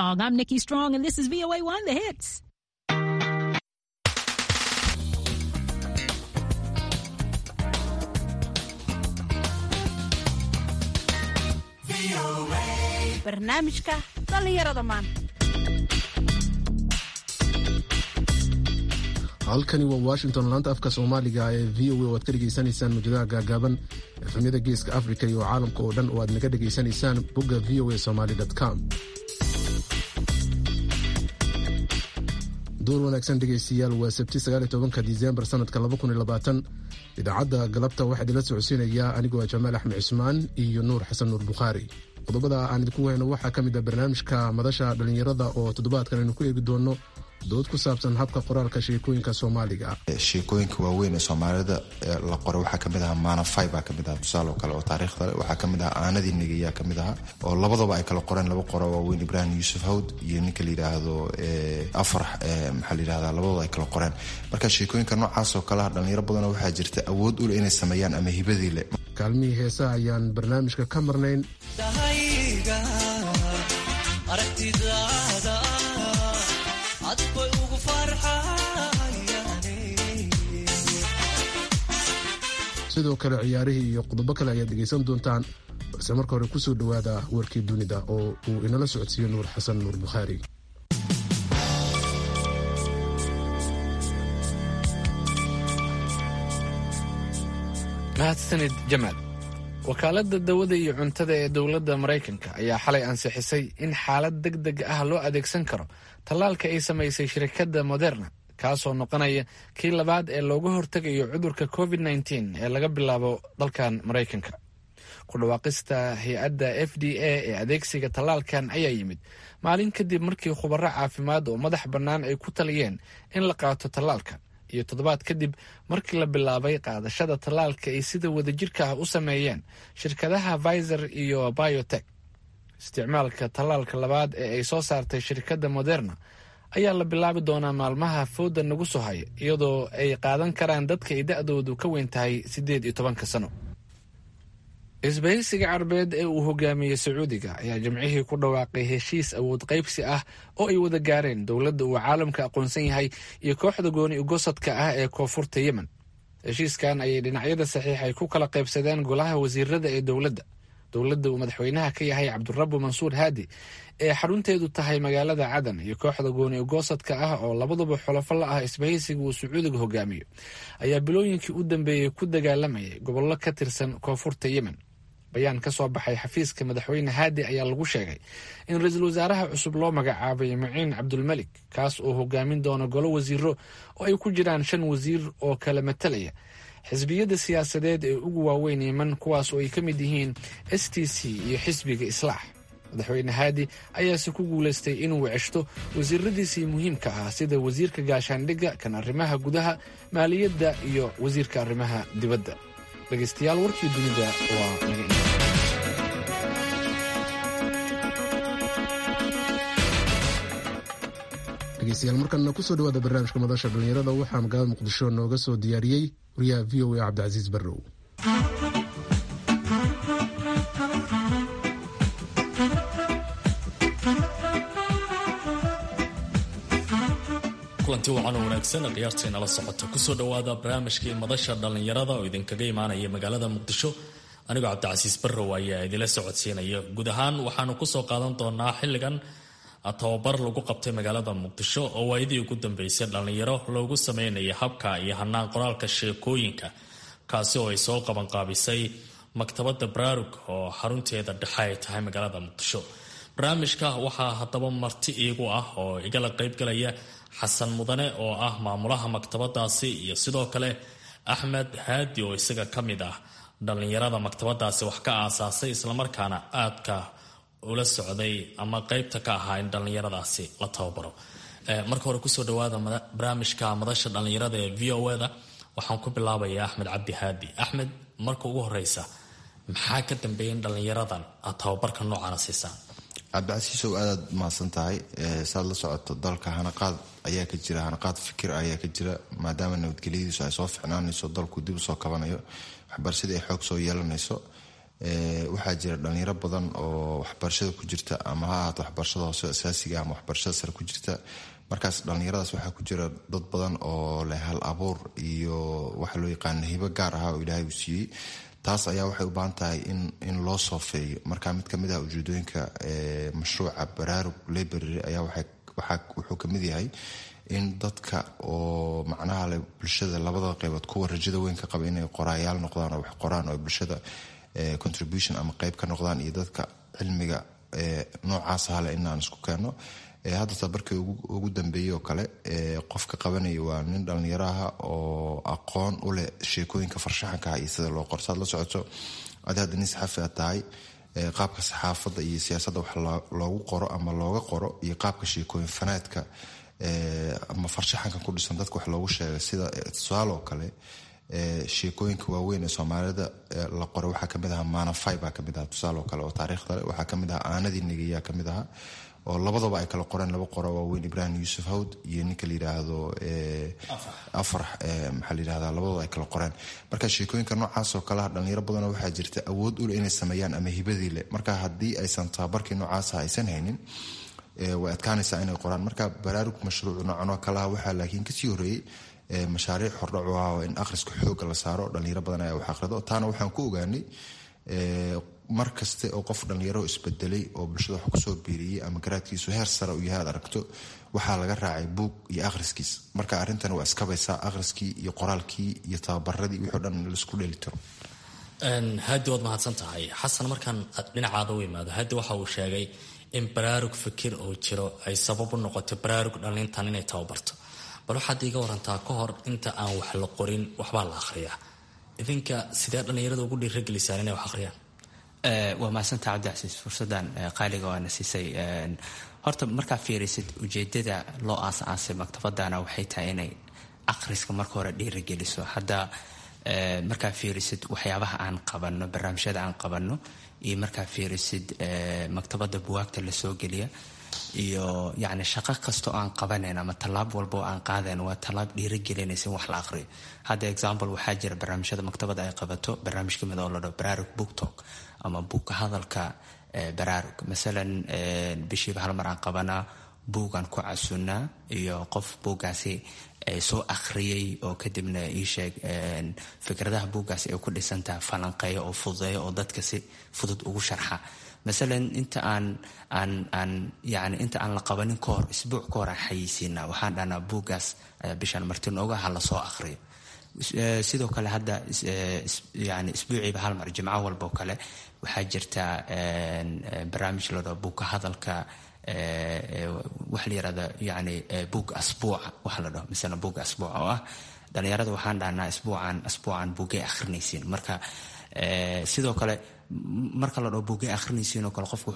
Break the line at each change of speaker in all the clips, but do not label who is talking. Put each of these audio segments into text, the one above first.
Strong. I'm Nikki Strong, and this is VOA1 The Hits.
barnaamijka dhalinyarada maanta.
halkani waa Washington, laanta afka Soomaaliga ee VOA oo aad ka dhageysanaysaan mujadaha gaagaaban efemyada geeska Afrika iyo caalamka oo dhan oo aad naga dhageysanaysaan bogga voasomali.com. door wanaagsan dhegeystayaal, waa Sabti 19 Diseembar sanadka 2020. idaacadda galabta waxaa idinla socodsiinayaa anigoo Jamaal Axmed Cismaan iyo Nuur Xasan Nuur Bukhaari. qodobada aan idinku weyno waxaa ka mid ah barnaamijka madasha dhalinyarada oo toddobaadkan aynu ku eegi doono dood ku saabsan habka qoraalka sheekooyinka Soomaaliga.
sheekooyinka waaweyn ee Soomaalida la qoray waxaa kamid ah Maanafay baa kamid ah, tusaale kale oo taariikhda waxaa kamid ah Aanadii Nigeeya kamid ah oo labadaba ay kala qoreen laba qoro waaweyn, Ibrahim Yuusuf Hawd iyo ninka la yiraahdo Afrax maxaa la yiraahdaa, labadaba ay kala qoreen. marka sheekooyinka noocaas oo kale dhalinyaro badan waxaa jirta awood u leh inay sameeyaan ama hibadii leh.
kaalmihii heesaha ayaan barnaamijka ka marnayn. sidoo kale ciyaarihii iyo qodobo kale ayaad dhegaysan doontaan, balse marka hore kusoo dhowaada warkii dunida oo uu inala socodsiiyo Nuur Xasan Nuur Bukhaari.
mahadsanid Jamaal. wakaaladda dawada iyo cuntada ee dowladda Maraykanka ayaa xalay ansixisay in xaalad degdeg ah loo adeegsan karo tallaalka ay samaysay shirkadda Moderna, kaasoo noqonaya kii labaad ee looga hortegayo cudurka COVID-19 ee laga bilaabo dalkan Maraykanka. ku dhawaaqista hay-adda FDA ee adeegsiga tallaalkan ayaa yimid maalin kadib markii khubaro caafimaad oo madax bannaan ay ku taliyeen in la qaato tallaalka, iyo toddobaad kadib markii la bilaabay qaadashada tallaalka ay sida wadajirka ah u sameeyeen shirkadaha Pfizer iyo BioNTech. isticmaalka tallaalka labaad ee ay soo saartay shirkadda Moderna ayaa la bilaabi doonaa maalmaha fooda nagu soo haya, iyadoo ay qaadan karaan dadka ay da'doodu ka weyn tahay 18 sano. isbahaysiga Carabeed ee uu hogaamiyey Sacuudiga ayaa jimcihii ku dhawaaqay heshiis awood qaybsi ah oo ay wada gaareen dowladda uu caalamka aqoonsan yahay iyo kooxda gooni ugosadka ah ee koonfurta Yemen. heshiiskan ayay dhinacyada saxiixay ku kala qaybsadeen golaha wasiirada ee dowladda uu madaxweynaha ka yahay Cabdurabbu Mansuur Haadi ee xarunteedu tahay magaalada Cadan, iyo kooxda gooni ugosadka ah oo labaduba xulafo la ah isbahaysiga uu Sacuudiga hogaamiyo ayaa bilooyinkii u dambeeyey ku dagaalamayay gobollo ka tirsan koonfurta Yemen. bayaan ka soo baxay xafiiska madaxweyne Haadi ayaa lagu sheegay in ra-iisul wasaaraha cusub loo magacaabay Muciin Cabdulmalik, kaas oo hogaamin doona golo wasiiro oo ay ku jiraan 5 wasiir oo kala matalaya xisbiyada siyaasadeed ee ugu waaweyn Yemen, kuwaas oo ay ka mid yihiin STC iyo xisbiga Islaax. madaxweyne Haadi ayaase ku guulaystay inuu ceshto wasiiradiisii muhiimka ah sida wasiirka gaashaandhigga, kan arrimaha gudaha, maaliyadda iyo wasiirka arrimaha dibadda. dhegeystayaal, warkii dunida waa naga
dhegeystayaal, markana kusoo dhawaada barnaamijka madasha dhalinyarada. waxaa magaalada Muqdisho nooga soo diyaariyey wariyaha VOA Cabdicasiis Barrow.
kulanti wacan oo wanaagsan qiyaarteena la socota. kusoo dhawaada barnaamijkii madasha dhalinyarada oo idinkaga imaanaya magaalada Muqdisho. anigoo Cabdicasiis Barrow ayaa idinla socodsiinaya. guud ahaan waxaanu kusoo qaadan doonaa xilligan tababar lagu qabtay magaalada Muqdisho oo waayadii ugu dambeysay dhalinyaro loogu sameynaya habka iyo hanaan qoraalka sheekooyinka, kaasi oo ay soo qaban qaabisay maktabadda Baraarug oo xarunteeda dhexe ay tahay magaalada Muqdisho. barnaamijka waxaa haddaba marti iigu ah oo igala qaybgalaya Xasan Mudane oo ah maamulaha maktabadaasi, iyo sidoo kale Axmed Haadi oo isaga ka mid ah dhalinyarada maktabadaasi wax ka aasaasay, islamarkaana aadka ula socday ama qaybta ka ahaa in dhalinyaradaasi la tababaro. marka hore kusoo dhawaada barnaamijka madasha dhalinyarada ee VOA-da. waxaan ku bilaabayaa Axmed Cabdi Haadi. Axmed, marka ugu horeysa maxaa ka dambeeyay in dhalinyaradan aad tababarka noocaana siisaan?
Cabdicasiisow, aadaad mahadsan tahay. saad la socoto dalka hanaqaad ayaa ka jira, hanaqaad fikir ayaa ka jira, maadaama nabadgelyadiisu ay soo ficnaanayso, dalku dib usoo kabanayo, waxbarashadii ay xoog soo yeelanayso. waxaa jira dhalinyaro badan oo waxbarashada ku jirta ama ha ahaato waxbarashada hoose asaasiga ama waxbarashada sare ku jirta. markaas dhalinyaradaas waxaa ku jira dad badan oo leh hal abuur iyo waxa loo yaqaana hibo gaar ah oo ilaahay uu siiyey. taas ayaa waxay u baahan tahay in loo soofeeyo. marka mid kamid ah ujeedooyinka mashruuca baraarug library ayaa wuxuu kamid yahay in dadka oo macnaha leh bulshada labada qaybood kuwa rajada weyn ka qaba inay qoraayaal noqdaan oo wax qoraan oo bulshada contribution ama qayb ka noqdaan iyo dadka cilmiga noocaas hale inaan isku keeno. hadda tabarkii ugu dambeeyay oo kale qofka qabanaya waa nin dhalinyaraha oo aqoon u leh sheekooyinka farshaxanka iyo sida loo qorsaad la socoto. hadda nin saxafi ah tahay qaabka saxaafadda iyo siyaasadda wax loogu qoro ama looga qoro iyo qaabka sheekooyin fanaadka ama farshaxanka ku dhisan dadka wax loogu sheegay sida tusaale oo kale sheekooyinka waaweyn ee Soomaalida la qoray waxaa kamid ah maanafay baa kamid ah tusaale oo kale oo taariikhda leh. waxaa kamid ah aanadii nigiyaa kamid ah oo labadaba ay kala qoreen laba qoro waaweyn Ibrahim Yusuf Hawd iyo ninka la yiraahdo Afrax maxaa la yiraahdaa labadaba ay kala qoreen. marka sheekooyinka noocaas oo kale dhalinyaro badan waxaa jirta awood u leh inay sameeyaan ama hibadii leh. marka haddii aysan tababarkii noocaas aysan haynin way adkaanaysaa inay qoraan. marka baraarug mashruuc noocan oo kale waxaa laakiin kasii horeeyay mashaariic hordhac ah in akhriska xooga la saaro dhalinyaro badan ayaa wax akhrido. taana waxaan ku ogaanay mar kaste oo qof dhalinyaro isbedelay oo bulshada wax kusoo biiriyay ama garaadkiisu heer sare u yahay aad aragto waxaa laga raacay buug iyo akhriskiis. marka arrintan waa iskabaysaa akhriskii iyo qoraalkii iyo tababaradii wixii dhan laisku dheelitiro.
haadi waad mahadsan tahay xasan. markaan dhinacaada u imaado haadi waxa uu sheegay in baraarug fikir oo jiro ay sabab u noqoto baraarug dhalintan inay tababarto. bal waxaad iiga warantaa ka hor inta aan wax la qorin waxbaa la akhriyaa. idinka sidee dhalinyarada ugu dhiiragelisaan inay wax akhriyaan?
waa mahadsantaha cabdicasiis fursadan qaaliga waana siisay. horta markaa fiirisid ujeedada loo aasaasay maktabadana waxay tahay inay akhriska marka hore dhiirageliso. hadda markaa fiirisid waxyaabaha aan qabano barnaamijyada aan qabano iyo markaa fiirisid maktabada buwaagta lasoo geliya iyo yani shaqo kastoo aan qabanayn ama tallaab walba oo aan qaadayn waa tallaab dhiiragelinaysa in wax la aqriyo. hadda example waxaa jira barnaamijyada maktabada ay qabato barnaamij kamid oo la dhaho baraarug book talk ama buugka hadalka baraarug. masalan bishiiba hal mar aan qabanaa buugaan ku casunaa iyo qof buuggaasi soo akhriyay oo kadibna ii sheeg fikradaha buuggaasi ay ku dhisantaha falanqeeyo oo fududeeyo oo dadka si fudud ugu sharxa. masalan inta aan la qabanin kahor isbuuc ka hor aan xayeysiinaa waxaan dhahnaa buuggaas bishaan marti nooga ha la soo akhriyo. sidoo kale hadda yani isbuuciiba hal mar jimco walba oo kale waxaa jirta barnaamij la dhaho buugka hadalka waxa la yirahda yani buug asbuuca waxa la dhaho misana buug asbuuca oo ah dhalinyarada waxaan dhahnaa asbuucan buugay akhrinaysiin. marka sidoo kale marka la dhaho buugay akhrinaysiin oo kale qofku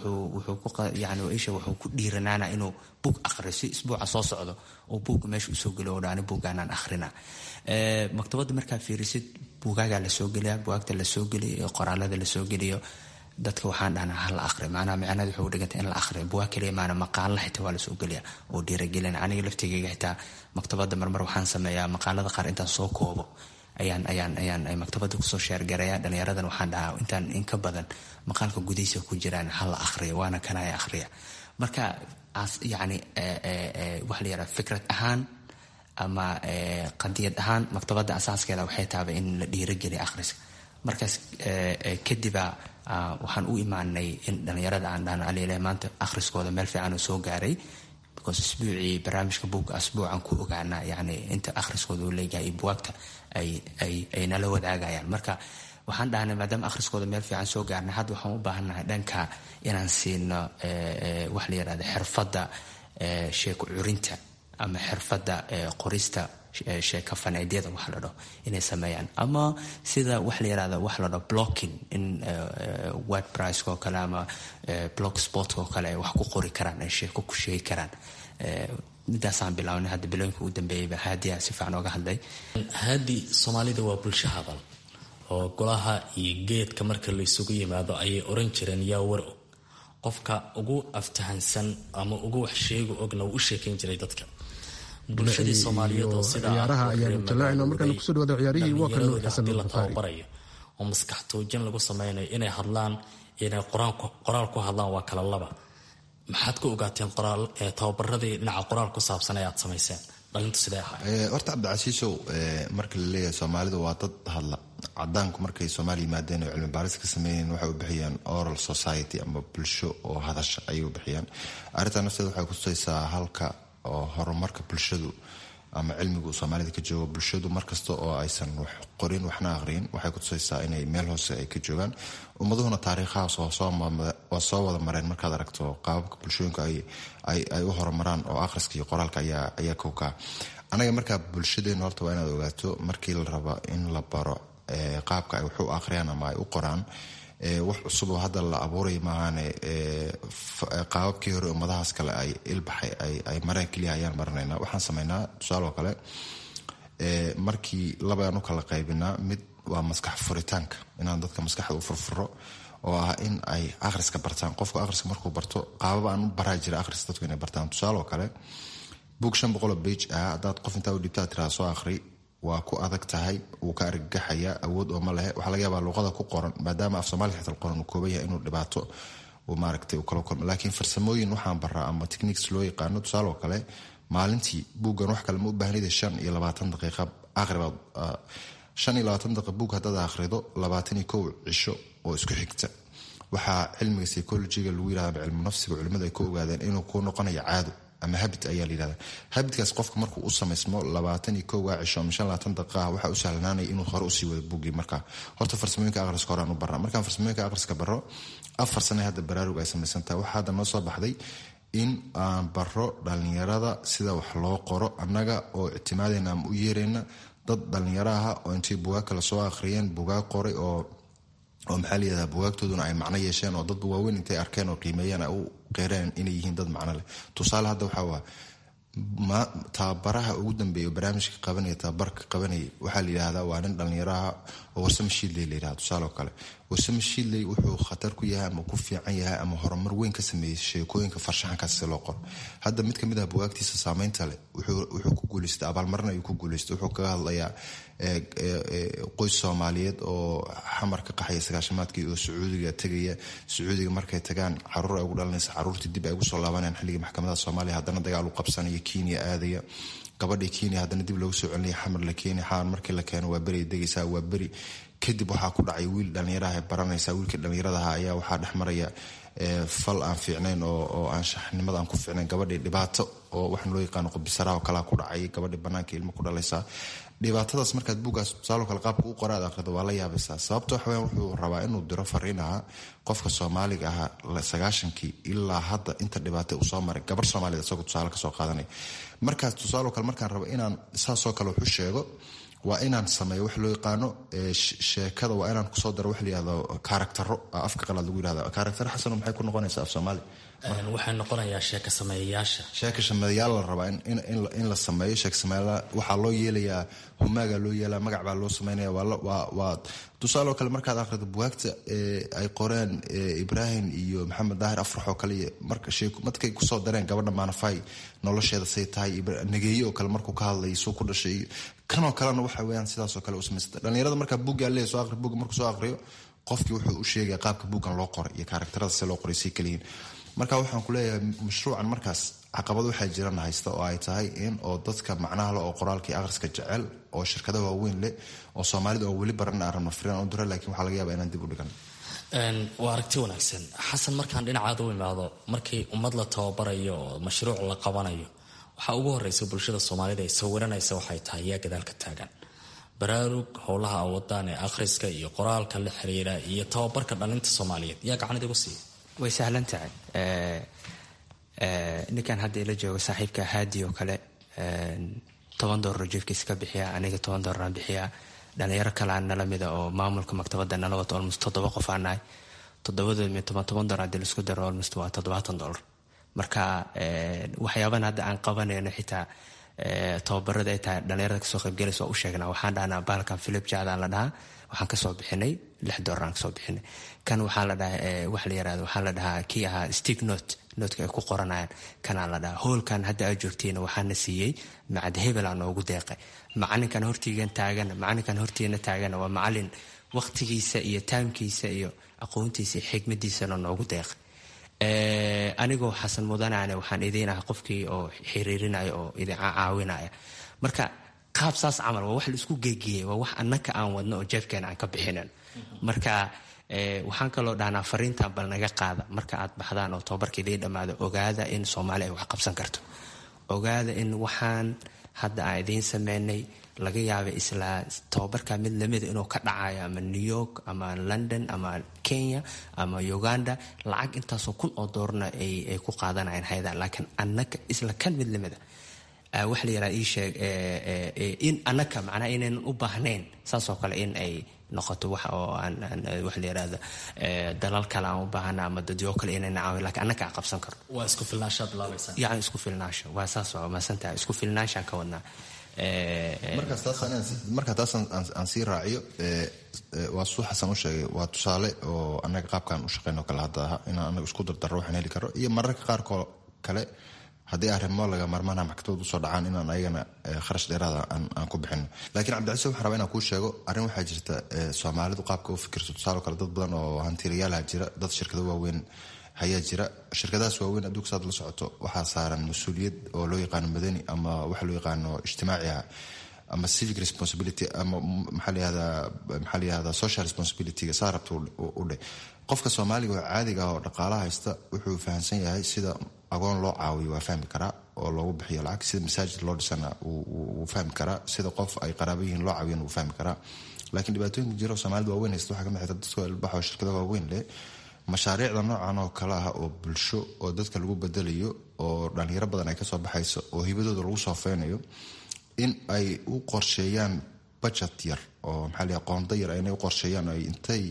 wuxuu ku dhiiranaana inuu buug akhriyo si isbuuca soo socdo oo buugga meesha usoo geliyo oo dhaani buuggaanaan akhrina. maktabadda markaa fiirisid buugaagaa lasoo geliya buwaagta lasoo geliyo qoraalada lasoo geliyo dadka waxaan dhahnaa ha la akhriyo. macnaha micnaheedu waxay u dhigantay in la akhriyo buwaag kaliya maana maqaalla xitaa waa lasoo geliya oo dhiiragelina. aniga laftigeyga xitaa maktabadda marmar waxaan sameeyaa maqaalada qaar intaan soo koobo ayaan maktabada kusoo sheergaraya dhalinyaradan waxaan dhahaa intaan in ka badan maqaalka gudihiisa ku jiraan ha la akhriyo waana kanaya akhriya. marka yani waxa la yaraha fikrad ahaan ama qadiyad ahaan maktabada asaaskeeda waxay tahay in la dhiirageliya akhriska. markaas kadiba waxaan u imaanay in dhalinyarada aan dhahno alile maanta akhriskooda meel fiican oo soo gaaray because isbuucii barnaamijka buugga asbuucan ku ogaana yani inta akhriskooda uu leeyahay buwaagta ay nala wadaagayaan. marka waxaan dhahnay maadaama akhriskooda meel fiican soo gaarnay hadda waxaan u baahannahay dhanka inaan siino waxa la yirahda xirfadda sheeko curinta ama xirfadda qorista sheeka faneedyada waxa la dhaho inay sameeyaan ama sida waxa la yirahda waxa la dhaho blocking in wordpress oo kale ama blogspot oo kale wax ku qori karaan ay sheeko ku sheegi karaan. midaasaan bilawnay hadda bilooyinka ugu dambeeyayba haadiya si fiican ooga hadlay.
haadi soomaalida waa bulsho hadal oo golaha iyo geedka marka la isugu yimaado ayay oran jireen yaa war og qofka ugu aftahansan ama ugu wax sheego ogna uu u sheekayn jiray dadka. bulshadii Soomaaliyeed oo sida
ciyaaraha ayaanu talaacayna markaan kusoo dhawaada ciyaarihii waa kan Nuur Xasan Bukhari.
oo maskax toojin lagu sameynayo inay hadlaan inay qoraal ku hadlaan waa kala laba. maxaad ku ogaateen tababaradii dhinaca qoraal ku saabsan ee aad samayseen dhalintu sidee ahaa?
horta cabdicasiisow, marka la leeyahay soomaalida waa dad hadla. cadaanku markay soomaaliya yimaadeen oo cilmi baaris ka sameeyeen waxay u bixiyaan oral society ama bulsho oo hadasha ayay u bixiyaan. arrintaa nafteeda waxay kutusaysaa halka oo horumarka bulshadu ama cilmigu soomaalida ka joogo. bulshadu markasta oo aysan wax qorin waxna aqriyin waxay kutusaysaa inay meel hoose ay ka joogaan. ummaduhuna taariikhahaas waa soo wada mareen. markaad aragto qaababka bulshooyinka ay u horumaraan oo akhriska iyo qoraalka ayaa kowkaa. anaga markaa bulshadeena horta waa inaad ogaato markii la rabo in la baro qaabka ay wax u akhriyaan ama ay u qoraan, wax cusub oo hadda la abuuray maahaane qaababkii hore ummadahaas kale ay ilbaxay ay mareen keliya ayaan maranaynaa. waxaan samaynaa tusaale oo kale, markii labayaan u kala qaybinaa. mid waa maskax furitaanka, inaan dadka maskaxda u furfuro oo ah in ay akhriska bartaan. qofku akhriska markuu barto qaababa aan u baraa jira akhris dadku inay bartaan. tusaale oo kale, book 500 page ah haddaad qof intaa u dhibtaa tiraa soo akhri, waa ku adag tahay, wuu ka argagaxayaa, awood oo ma lehe. waxaa laga yaabaa luuqada ku qoran, maadaama af soomaaliya xitaa qoran uu kooban yahay, inuu dhibaato uu maaragtay uu kala kulmo. laakiin farsamooyin waxaan baraa ama techniques loo yaqaano. tusaale oo kale, maalintii buuggan wax kale ma u baahnida 25 daqiiqa akhri baad 25 daqiiqa buug haddaad akhrido 21 cisho oo isku xigta. waxaa cilmiga psychologiga lagu yirahdaa cilmu nafsiga culimada ay ku ogaadeen inuu ku noqonayo caado ama habit ayaa la yirahdaa. habitkaas qofka markuu u samaysmo 21 cisho ama 25 daqiiqa waxa u sahlanaanaya inuu hore usii wado buuggii. markaa horta farsamooyinka akhriska horaan u baraa. markaan farsamooyinka akhriska baro 4 sano hadda baraarug ay samaysantahay. waxaa hadda noo soo baxday in aan baro dhalinyarada sida wax loo qoro, annaga oo ictimaadayna ama u yeerayna dad dhalinyaro ah oo intay bugaag kala soo akhriyeen bugaag qoray oo maxaa la yidhahdaa bugaagtooduna ay macno yeesheen oo dadba waaweyn intay arkeen oo qiimeeyeen ay u qeereen inay yihiin dad macno leh. tusaale hadda waxaa waa tababaraha ugu dambeeya barnaamijka qabanaya tababarka qabanaya waxaa la yidhahdaa waa nin dhalinyaraha oo Warsame Shiidley la yidhahda. tusaale oo kale, Warsame Shiidley wuxuu khatar ku yahay ama ku fiican yahay ama horumar weyn ka sameeyey sheekooyinka farshaxankaas si loo qoro. hadda mid ka mid ah bugaagtiisa saameynta leh wuxuu ku guulaystay abaalmarin ayuu ku guulaystay. wuxuu kaga hadlayaa qoys Soomaaliyeed oo xamar ka qaxaya 90-maadkii oo Sacuudiga tagaya. Sacuudiga markay tagaan caruur ay ugu dhalanaysa, caruurtii dib ay ugu soo laabanayaan xilligii maxkamada Soomaaliya, haddana dagaal u qabsanaya, Kenya aadaya. gabadhii Kenya haddana dib loogu soo celinaya xamar la keenay. xaan markii la keeno waa beri degaysaa, waa beri kadib waxaa ku dhacay wiil dhalinyaraha baranaysa. wiilkii dhalinyaradaha ayaa waxaa dhex maraya fal aan fiicnayn oo aan shaxnimada aan ku fiicnayn. gabadhii dhibaato oo waxaan loo yaqaano qubisaraha oo kalaa ku dhacay. gabadhii banaanka ilmo ku dhalaysaa. dhibaatadaas markaad buuggaas tusaale kale qaabka u qoraad akhrido waa la yaabaysaa. sababta waxa weeyaan wuxuu rabaa inuu diro fariinaha qofka Soomaaliga ah 90kii ilaa hadda inta dhibaato uu soo maray. gabar Soomaaliyeed isagoo tusaale ka soo qaadanay. markaas tusaale kale markaan rabo inaan saasoo kale wuxuu sheego, waa inaan sameeyo wax loo yaqaano sheekada, waa inaan kusoo daro wax la yidhahdo karaktaro. afka qalaad lagu yidhahdo karaktaro. xasano maxay ku noqonaysaa af Soomaali?
waxay noqonayaa sheeko sameeyayaasha.
sheeko sameeyayaal la rabaa in la sameeyo. sheeko sameeyayaal waxaa loo yeelayaa humaaga loo yeelaa, magac baa loo sameynaya. waa tusaale oo kale markaad akhrido bugaagta ay qoreen Ibrahim iyo Maxamed Daahir Afrax oo kale, markay kusoo dareen gabadha Maanafay nolosheeda say tahay, nageeyo oo kale markuu ka hadlay soo ku dhashay, kanoo kalena waxa weeyaan sidaas oo kale u samaysata. dhalinyarada markaa buugga leeyahay soo akhri, buugga markuu soo akhriyo qofkii wuxuu u sheegaya qaabka buuggan loo qoray iyo karakterada si loo qoray si kaliyin. marka waxaan ku leeyahay mashruucan markaas caqabado waxaa jirana haysta oo ay tahay in oo dadka macnaha leh oo qoraalkii akhriska jecel oo shirkadaha waaweyn leh oo Soomaalida oo weli baran aragno firaan u dira, laakiin waxaa laga yaabaa inaan dib u dhigan.
waa aragti wanaagsan. xasan, markaan dhinacaada u imaado, markii ummad la tababarayo oo mashruuc la qabanayo, waxaa ugu horeysa bulshada Soomaalida ay sawiranaysa waxay tahay yaa gadaalka taagan. baraarug howlaha awoodaan ee akhriska iyo qoraalka la xiriira iyo tababarka dhalinta Soomaaliyeed yaa gacan idigu siiya?
way sahlan tahay. ninkan hadda ila jooga saaxiibka Haadi oo kale $10 jeefkiisa ka bixiya, aniga $10 aan bixiya. dhalinyaro kale aan nala mida oo maamulka maktabada nala wato almost 7 qof aan nahay. $7 hadii la isku daro almost waa $70. marka waxyaabahan hadda aan qabanayno xitaa tababarada ay tahay dhalinyarada kasoo qaybgalaysa oo u sheegnaa. waxaan dhahnaa baalkan Philip Jaadaan la dhahaa, waxaan kasoo bixinay $6 aan kasoo bixinay. kan waxaa la dhahaa wax la yiraahdo, waxaa la dhahaa kii ahaa stick notka ay ku qoranayaan kanaa la dhahaa. hoolkan hadda aad joogtiina waxaana siiyey macad hebel aan noogu deeqay. macalinkan hortiina taagana waa macalin waqtigiisa iyo taamkiisa iyo aqoontiisa iyo xigmadiisana noogu deeqay. Anigoo xasan mudanane waxaan idiin ahaa qofkii oo xiriirinaya oo idin caawinaya. Marka qaab saas camal waa wax la isku geegiyey, waa wax annaka aan wadno oo jeefkeena aan ka bixinin. Marka waxaan kaloo dhahnaa fariintan bal naga qaada marka aad baxdaan oo tababarka idiin dhammaado, ogaada in Soomaali ay wax qabsan karto, ogaada in waxaan hadda aan idiin sameynay laga yaabay isla tababarka mid lamida inuu ka dhacayo ama New York ama London ama Kenya ama Uganda, lacag intaasoo $1,000 ay ku qaadanayaan hay'adaha. Laakiin annaka isla kan mid lamida wax la yiraahdo ii sheeg in annaka macnaa inaynan u baahnayn saasoo kale in ay noqoto wax oo aan wax la yiraahdo dalal kale aan u baahana ama dadyo kale inayna caawin, laakiin annaka aan qabsan karno.
waa isku filnaanshaad laabaysan,
yani isku filnaansho waa saas oo maasantahay isku filnaanshaan ka wadnaa.
marka taas aan sii raaciyo, waa suu xasan u sheegay, waa tusaale oo annaga qaabkaan u shaqeyno kale hadda aha inaan annaga isku dardaro waxaan heli karo, iyo mararka qaarkoo kale haddii arrimo laga marmaana maxkamad usoo dhacaan inaan ayagana kharash dheeraada aan ku bixino. laakiin cabdicasiis waxaan rabaa inaan kuu sheego arrin waxaa jirta Soomaalidu qaabka u fikirto. tusaale kale dad badan oo hantiilayaalaha jira, dad shirkado waaweyn hayaa jira. shirkadahaas waaweyn adduunka saad la socoto waxaa saaran mas-uuliyad oo loo yaqaano madani ama waxa loo yaqaano ijtimaaciha ama civic responsibility ama maxaa la yihahdaa social responsibility-ga saa rabta u dheh. qofka Soomaaliga oo caadiga ah oo dhaqaalaha haysta wuxuu fahamsan yahay sida agoon loo caawiyo waa fahmi karaa oo loogu bixiyo lacag, sida masaajid loo dhisana wuu fahmi karaa, sida qof ay qaraabo yihiin loo caawiyana wuu fahmi karaa. laakiin dhibaatooyinka jira oo Soomaalida waaweyn haysta waxaa ka mid ah dadka ilbaxa oo shirkadaha waaweyn leh mashaariicda noocan oo kale ah oo bulsho oo dadka lagu bedelayo oo dhalinyaro badan ay kasoo baxayso oo hibadooda lagu soofeynayo, in ay u qorsheeyaan budget yar oo maxaa la yidhaha qoonda yar inay u qorsheeyaan ay intay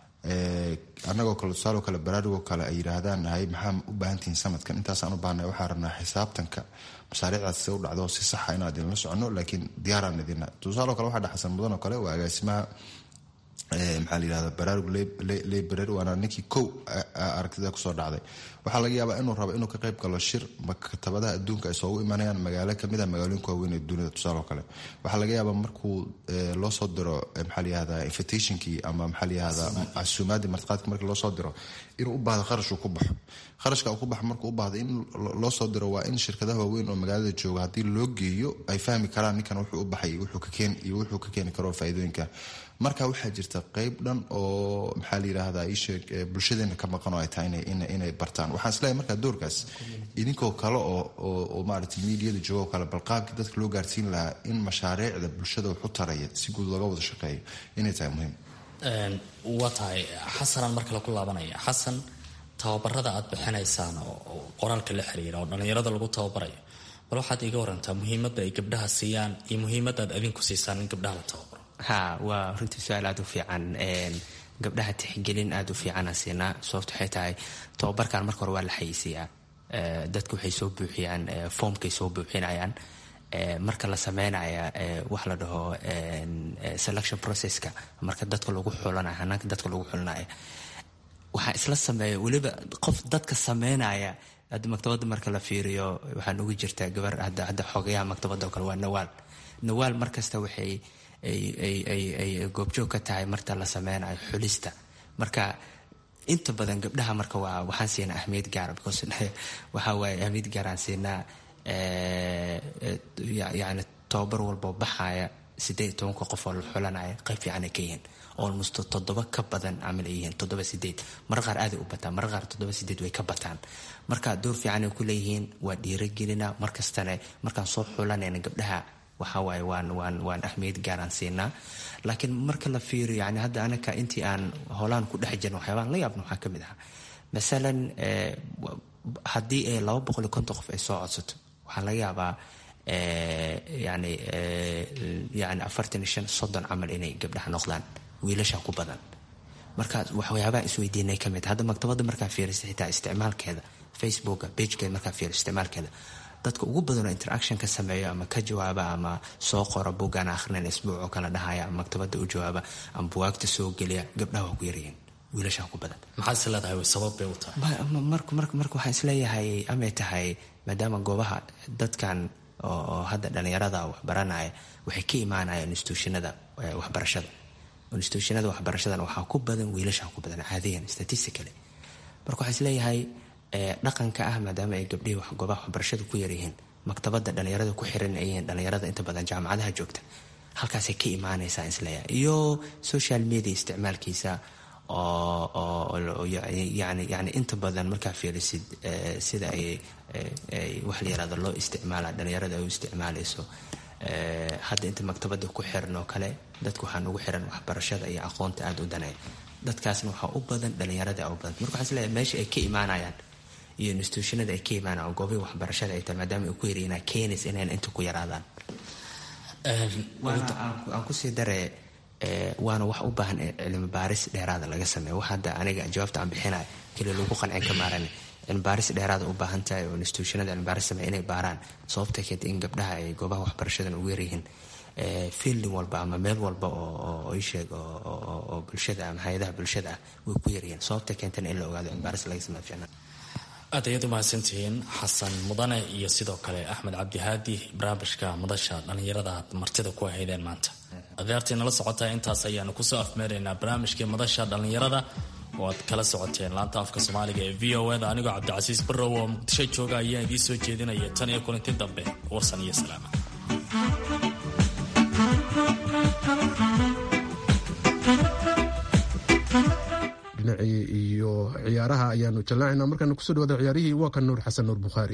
annagoo kale tusaaloo kale baraarugoo kale ay yidhaahdaan hay maxaa u baahantihiin sanadkan intaasaan u baahnay, waxaan rabnaa xisaabtanka mashaariicdaas se u dhacdo si saxa inaan idinla soconno, laakiin diyaaraan idina. tusaaloo kale waxaa dhaxasan mudan oo kale waa agaasimaha maxaa la yidhahda baraarug library, waana ninkii kow aragtida kusoo dhacday. waxaa laga yaabaa inuu rabo inuu ka qayb galo shir maktabadaha adduunka ay soogu imanayaan magaalo kamid a magaalooyinka waaweyn ee dunida. tusaaloo kale waxaa laga yaabaa markuu loo soo diro maxaa la yihahda invitationkii ama maxaa la yihahda casuumaadii martiqaadka markii loo soo diro inuu u baahdo kharash uu ku baxo. kharashka uu ku baxo markuu u baahdo in loo soo diro waa in shirkadaha waaweyn oo magaalada jooga haddii loo geeyo ay fahmi karaan ninkan wuxuu u baxay iyo wuxuu ka keeni karo faa'iidooyinka. marka waxaa jirta qayb dhan oo maxaa la yidhaahdaa isheeg bulshadeena ka maqan oo ay tahay inay bartaan. waxaan isleeyahay markaa doorkaas idinkoo kale oo maaragtay miidiyada joogo kale bal qaabkii dadka loo gaarsiin lahaa in mashaariicda bulshada wax u taraya si guud looga wada shaqeeyo inay tahay muhiim.
waa tahay xasanaan mar kale ku laabanaya. xasan, tababarada aad bixinaysaan oo qoraalka la xiriira oo dhallinyarada lagu tababarayo, bal waxaad iiga warantaa muhiimadda ay gabdhaha siiyaan iyo muhiimadda aad adinku siisaan in gabdhaha la tababaro.
waa runtii su-aal aad u fiican. gabdhaha tixgelin aad u fiicanaan siinaa. sababto waxay tahay tababarkan marka hore waa la xayisiiyaa, dadku waxay soo buuxiyaan foomkay soo buuxinayaan. marka la sameynaya wax la dhaho selection processka, marka dadka lagu xulanayo hanaanka dadka lagu xulanaya waxaa isla sameeya weliba qof dadka sameynaya. hadda maktabadda marka la fiiriyo waxaan ugu jirtaa gabar hadda xogayaha maktabadda oo kale waa nawaal markasta waxay ay goobjoog ka tahay marta la sameynayo xulista. marka inta badan gabdhaha marka waxaan siinaa ahmiyad gaara because waxaa waaye ahmiyad gaaraan siinaa. yani tababar walbo baxaya 18 qof oo la xulanaya qayb fiican ay ka yihiin, almost 7 ka badan camal ay yihiin, 7-8 mar qaar aad u bataan, mar qaar 7-8 way ka bataan. marka door fiican ay ku leeyihiin, waa dhiirigelina markastana markaan soo xulanayna gabdhaha waxaa waaye waan ahmiyad gaaraan siinaa. laakiin marka la fiiriyo yani hadda anaka intii aan hoolaan ku dhex jirno waxyaabaan la yaabno waxaa ka mid ahaa masalan haddii ay 250 qof ay soo codsato waxaa laga yaabaa yani 45-30 camal inay gabdhaha noqdaan, wiilasha ku badan. marka waxyaabaha isweydiinay ka mid hadda maktabadda markaa fiirisa xitaa isticmaalkeeda facebooka pagekeeda markaa fiiriso isticmaalkeeda dadka ugu badanoo interaction ka sameeyo ama ka jawaaba ama soo qora buuggaan akhrinan isbuuc oo kala dhahaya ama maktabadda u jawaaba ama buwaagta soo geliya gabdhaha waa ku yaryihiin, wiilasha ku badan.
maxaad is leedahay sabab bay u tahay?
marka waxaan isleeyahay amay tahay maadaama goobaha dadkan oo hadda dhalinyarada waxbaranaya waxay ka imaanayaan instituushinada waxbarashada institutionada waxbarashadan waxaa ku badan wiilasha ku badan caadiyan statistically. marka waxaa isleeyahay dhaqanka ah maadaama ay gabdhihii goobaha waxbarashada ku yaryihiin, maktabada dhalinyarada ku xiran ayyihiin dhalinyarada inta badan jaamacadaha joogta, halkaasay ka imaanaysaa isleeyahay. iyo social media isticmaalkiisa oo yani inta badan markaa fiirisid sida ay wax la yirahdo loo isticmaala dhalinyarada ay u isticmaalayso. hadda inta maktabada ku xiran oo kale dadku waxaa ugu xiran waxbarashada iyo aqoonta aada u danay, dadkaasna waxaa u badan dhalinyarada u badan. marka waxaa isleeyahay meesha ay ka imaanayaan iyo institutionada ay ka imaanayaan goobaha waxbarashada ay tahay maadaama ay ku yaryihiin keenis inayna inta ku yaraadaan. aan kusii dare waana wax u baahan cilmi baaris dheeraada laga sameeyo. wax hadda aniga jawaabta aan bixinayo keli lagu qancin ka maaran, cilmi baaris dheeraada u baahan tahay oo institutionada cilmi baaris sameeya inay baaraan sababta keenta in gabdhaha ay goobaha waxbarashadan ugu yaryihiin fielding walba ama meel walba oo isheeg oo bulshada ama hay-adaha bulshada ah way ku yaryihiin. sababta keentana in la ogaado cilmi baaris laga sameeyo fiicnaan.
aad ayaad u mahadsantihiin xasan mudane iyo sidoo kale axmed cabdihaadi. barnaamijka madasha dhalinyarada martida ku ahaydeen maanta adeertii nala socotaa. intaas ayaanu kusoo afmeeraynaa barnaamijkii madasha dhalinyarada oo aad kala socoteen laanta afka soomaaliga ee v o da. anigoo cabdicasiis barrow oo muqdisho jooga ayaa idiin soo jeedinaya. tan iyo kulanti dambe, warsan iyo salaama.
dhinacii iyo ciyaaraha ayaanu jallaacinaa. markaana kusoo dhawaada ciyaarihii waa kan nuur xasan nuur bukhaari.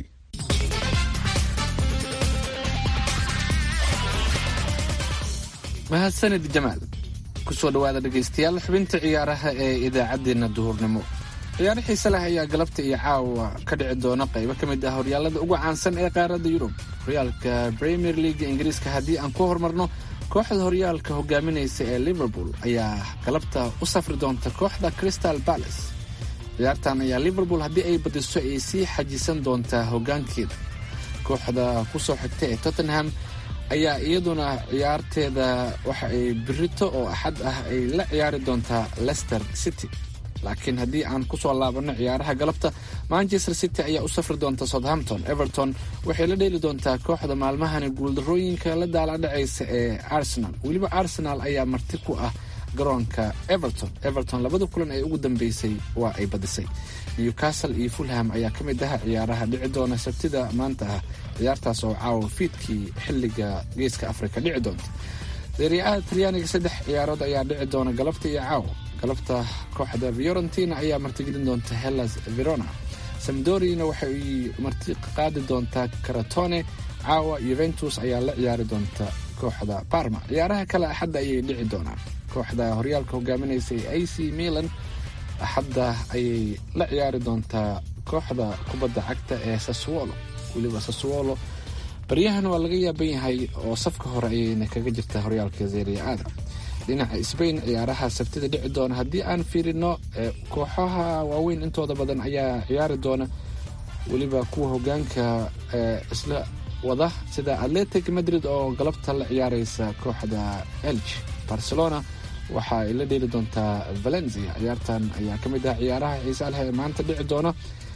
mahadsanid jamaal. kusoo dhawaada dhegaystayaal xubinta ciyaaraha ee idaacaddeenna duhurnimo. ciyaaro xiise leh ayaa galabta iyo caawa ka dhici doona qaybo ka mid ah horyaalada ugu caansan ee qaaradda yurub. horyaalka premier league ingiriiska haddii aan ku horumarno, kooxda horyaalka hogaaminaysa ee liverpool ayaa galabta u safri doonta kooxda crystal palace. ciyaartan ayaa liverpool haddii ay badiso ay sii xajisan doontaa hogaankeeda. kooxda kusoo xigta ee tottenham ayaa iyaduna ciyaarteeda waxa ay birito oo axad ah ay la ciyaari doontaa leicester city. laakiin haddii aan kusoo laabano ciyaaraha galabta, manchester city ayaa u safri doonta southampton. everton waxay la dheeli doontaa kooxda maalmahani guuldarooyinka la daaladhacaysa ee arsenal. weliba arsenal ayaa marti ku ah garoonka everton labada kulan ee ugu dambeysay waa ay badisay. newcastle iyo fulham ayaa ka mid ah ciyaaraha dhici doona sabtida maanta ah, ciyaartaas oo caawa fiidkii xilliga geeska afrika dhici doonta. dheeriyaha talyaaniga 3 ciyaarood ayaa dhici doona galabta iyo caawa. galabta kooxda fiorentina ayaa martigelin doonta hellas verona. sampdorina waxay marti qaadi doontaa karatone. caawa juventus ayaa la ciyaari doonta kooxda parma. ciyaaraha kale axadda ayay dhici doonaan. kooxda horyaalka hogaaminaysa ee ac milan axadda ayay la ciyaari doontaa kooxda kubadda cagta ee sassuolo. weliba sassuolo baryahan waa laga yaaban yahay oo safka hore ayayna kaga jirtaa horyaalka Serie A. dhinaca Spain ciyaaraha sabtida dhici doona haddii aan fiirino, kooxaha waaweyn intooda badan ayaa ciyaari doona. weliba kuwa hogaanka isla wada sida Athletic Madrid oo galabta la ciyaaraysa kooxda Elche. Barcelona waxa ay la dheeli doontaa Valencia. ciyaartan ayaa ka mid ah ciyaaraha xiisaha leh ee maanta dhici doona.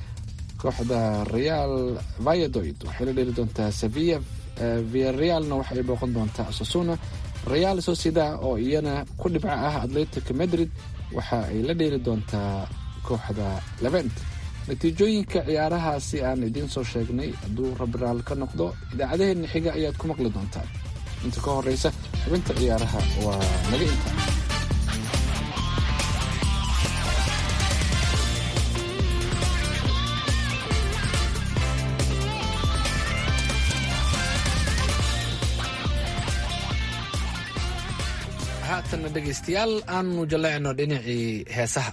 kooxda Real Valladolid waxay la dheeli doontaa Sevilla. Villarrealna waxay booqan doontaa Osasuna. Real Sociedad oo iyana ku dhibca ah Athletic Madrid waxa ay la dheeli doontaa kooxda Levante. natiijooyinka ciyaarahaasi aan idiin soo sheegnay hadduu rabiraal ka noqdo idaacadaheena xiga ayaad ku maqli doontaan. inta ka horeysa xubinta ciyaaraha waa naga intaa. haatanna dhegaystayaal aanu jaleecno dhinacii heesaha.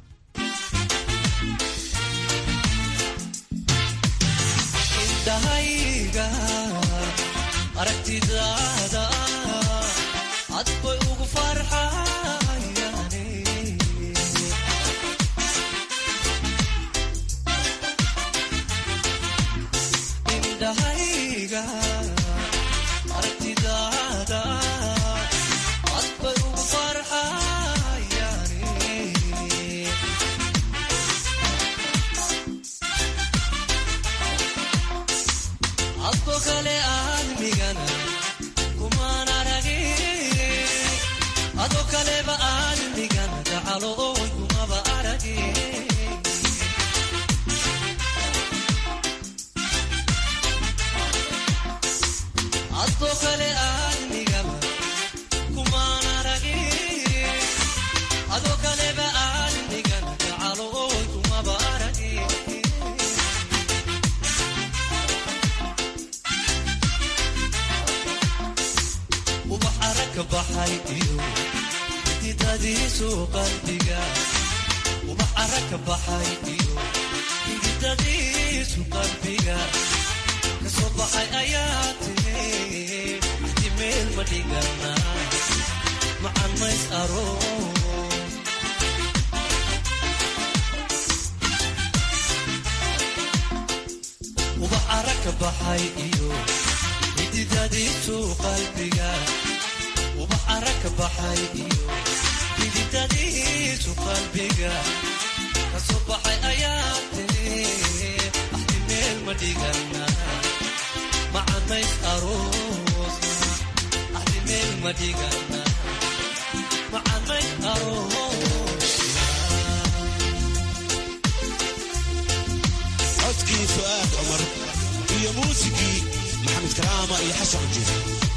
indhahayga aragtidaada ad bay ugu farxayane indhahayga aragtidaada ad bay ugu farxayane adko kale aadmigana kumaan aragin ado kaleba aan ka baxay iyo xididadiisu qalbiga ubax cara ka baxay iyo xididadiisu qalbiga kasoo baxay ayaa tiri axdi meel ma dhigana macan mays aroos ubax cara ka baxay iyo xididadiisu qalbiga ubax cara ka baxay iyo xididadiisu qalbiga kasoo baxay ayaa tiri axdi meel ma dhigana macan mays aroos axdi meel ma dhigana macan mays aroos
codkii fu'aad cumar iyo muusigii maxamed karaama iyo xasan cujir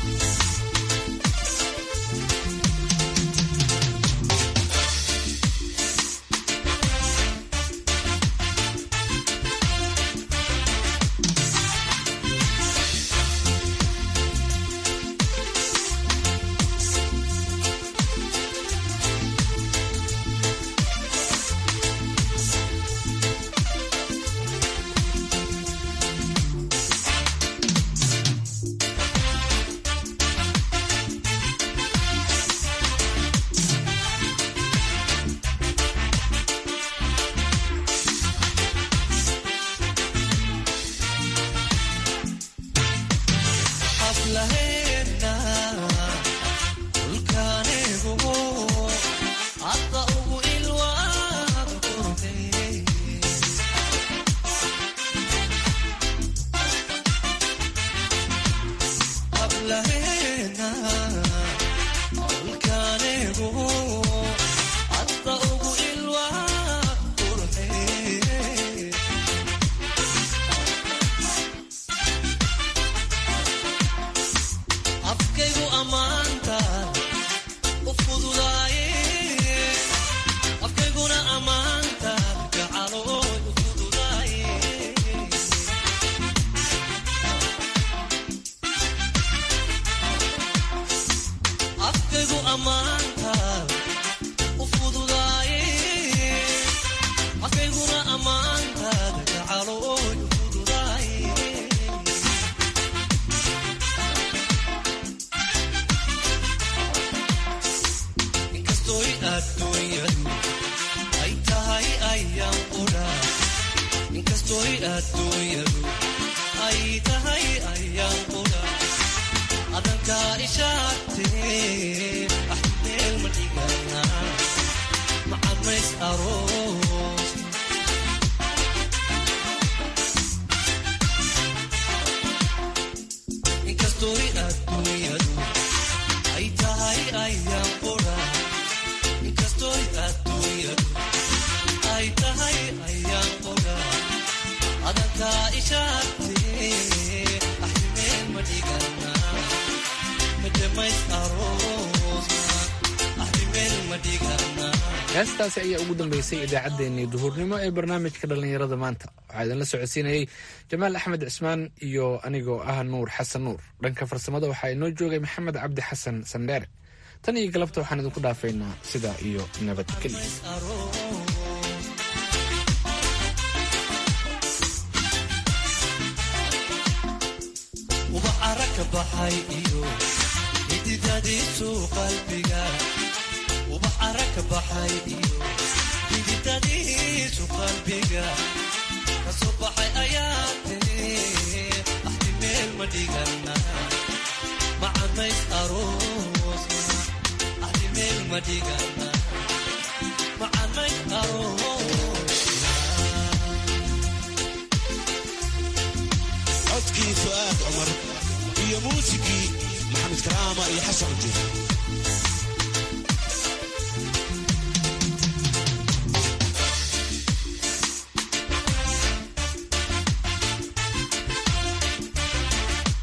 heestaasi ayaa ugu dambeysay idaacaddeenii duhurnimo ee barnaamijka dhallinyarada maanta waxaa idinla socodsiinayey jamaal axmed cismaan iyo anigoo ah nuur xasan nuur dhanka farsamada waxaa inoo joogay maxamed cabdi xasan sandheere tan iyo galabta waxaan idinku dhaafaynaa sidaa iyo nabadgelyo
ubax cara ka baxay iyo xididadiisu qalbiga ubax cara ka baxay iyo xididadiisu qalbiga kasoo baxay ayaa tiri axdi meel ma dhigana macan mays aroos axdi meel ma dhigana macan mays aroos
codkii fu'aad cumar iyo muusigii maxamed karaama iyo xasan cujir